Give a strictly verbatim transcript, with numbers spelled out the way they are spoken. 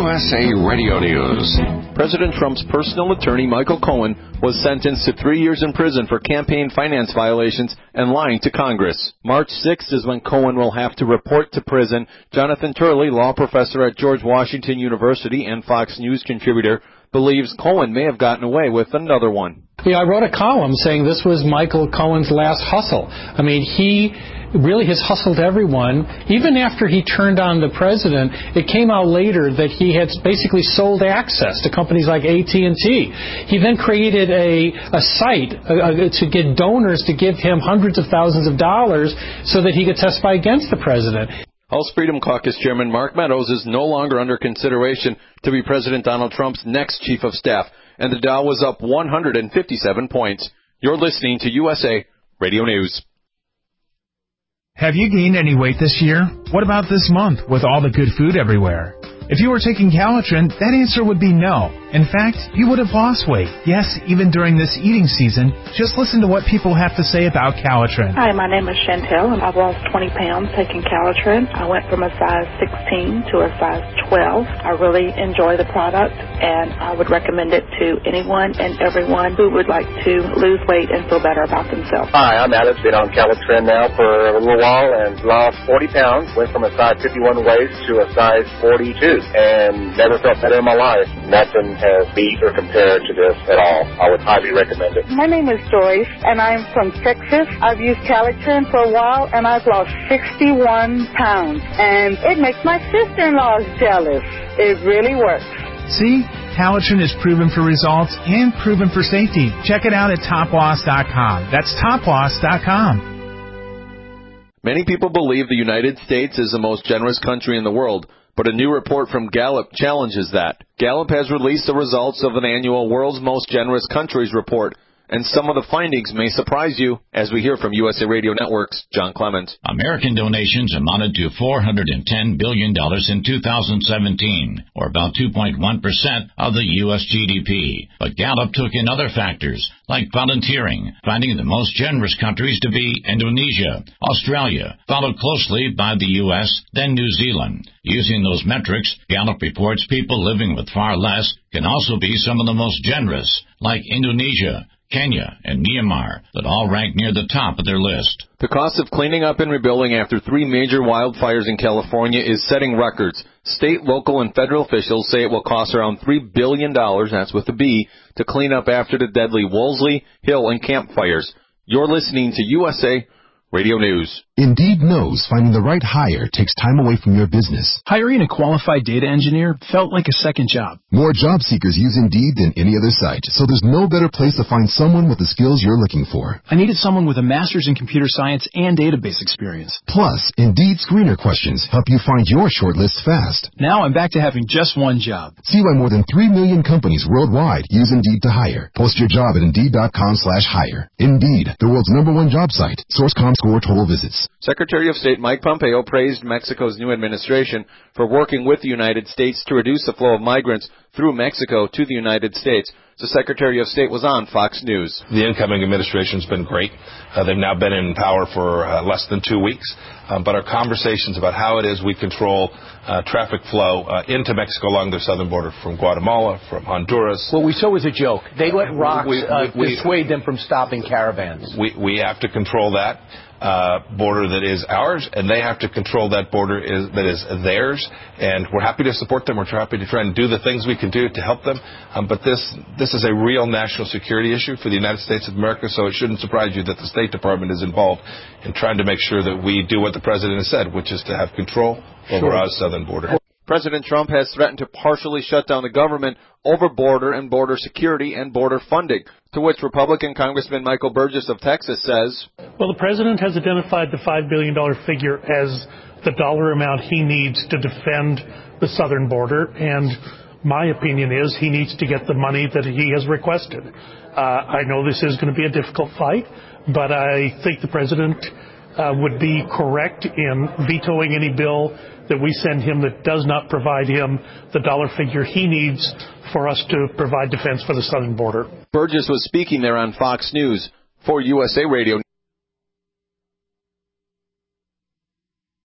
U S A Radio News. President Trump's personal attorney, Michael Cohen, was sentenced to three years in prison for campaign finance violations and lying to Congress. March sixth is when Cohen will have to report to prison. Jonathan Turley, law professor at George Washington University and Fox News contributor, believes Cohen may have gotten away with another one. Yeah, I wrote a column saying this was Michael Cohen's last hustle. I mean, he really has hustled everyone. Even after he turned on the president, it came out later that he had basically sold access to companies like A T and T. He then created a, a site uh, to get donors to give him hundreds of thousands of dollars so that he could testify against the president. House Freedom Caucus Chairman Mark Meadows is no longer under consideration to be President Donald Trump's next chief of staff, and the Dow was up one hundred fifty-seven points. You're listening to U S A Radio News. Have you gained any weight this year? What about this month with all the good food everywhere? If you were taking Calitrin, that answer would be no. In fact, you would have lost weight. Yes, even during this eating season. Just listen to what people have to say about Calitrin. Hi, my name is Chantel, and I've lost twenty pounds taking Calitrin. I went from a size sixteen to a size twelve. I really enjoy the product, and I would recommend it to anyone and everyone who would like to lose weight and feel better about themselves. Hi, I'm Alex. Been on Calitrin now for a little while and lost forty pounds. Went from a size fifty-one waist to a size forty-two. And never felt better in my life. Nothing has beat or compared to this at all. I would highly recommend it. My name is Joyce, and I'm from Texas. I've used Calitrin for a while, and I've lost sixty-one pounds. And it makes my sister-in-law jealous. It really works. See? Calitrin is proven for results and proven for safety. Check it out at top loss dot com. That's top loss dot com. Many people believe the United States is the most generous country in the world, but a new report from Gallup challenges that. Gallup has released the results of an annual World's Most Generous Countries report, and some of the findings may surprise you, as we hear from U S A Radio Network's John Clemens. American donations amounted to four hundred ten billion dollars in two thousand seventeen, or about two point one percent of the U S G D P. But Gallup took in other factors, like volunteering, finding the most generous countries to be Indonesia, Australia, followed closely by the U S, then New Zealand. Using those metrics, Gallup reports people living with far less can also be some of the most generous, like Indonesia, Kenya, and Myanmar, that all rank near the top of their list. The cost of cleaning up and rebuilding after three major wildfires in California is setting records. State, local, and federal officials say it will cost around three billion dollars, that's with a B, to clean up after the deadly Wolseley, Hill, and Camp fires. You're listening to U S A Radio News. Indeed knows finding the right hire takes time away from your business. Hiring a qualified data engineer felt like a second job. More job seekers use Indeed than any other site, so there's no better place to find someone with the skills you're looking for. I needed someone with a master's in computer science and database experience. Plus, Indeed screener questions help you find your shortlist fast. Now I'm back to having just one job. See why more than three million companies worldwide use Indeed to hire. Post your job at Indeed.com slash hire. Indeed, the world's number one job site. Source.com score total visits. Secretary of State Mike Pompeo praised Mexico's new administration for working with the United States to reduce the flow of migrants through Mexico to the United States. The Secretary of State was on Fox News. The incoming administration's been great. Uh, they've now been in power for uh, less than two weeks. Um, but our conversations about how it is we control uh, traffic flow uh, into Mexico along their southern border from Guatemala, from Honduras. What we saw was a joke. They let rocks we, we, uh, we, dissuade them from stopping caravans. We, we have to control that uh, border that is ours, and they have to control that border is, that is theirs. And we're happy to support them. We're happy to try and do the things we can do to help them. Um, but this this is a real national security issue for the United States of America, so it shouldn't surprise you that the State Department is involved in trying to make sure that we do what the President has said, which is to have control over Sure. our southern border. President Trump has threatened to partially shut down the government over border and border security and border funding, to which Republican Congressman Michael Burgess of Texas says, Well, the President has identified the five billion dollars figure as the dollar amount he needs to defend the southern border, and my opinion is he needs to get the money that he has requested. Uh, I know this is going to be a difficult fight, but I think the President uh, would be correct in vetoing any bill that we send him that does not provide him the dollar figure he needs for us to provide defense for the southern border. Burgess was speaking there on Fox News. For U S A Radio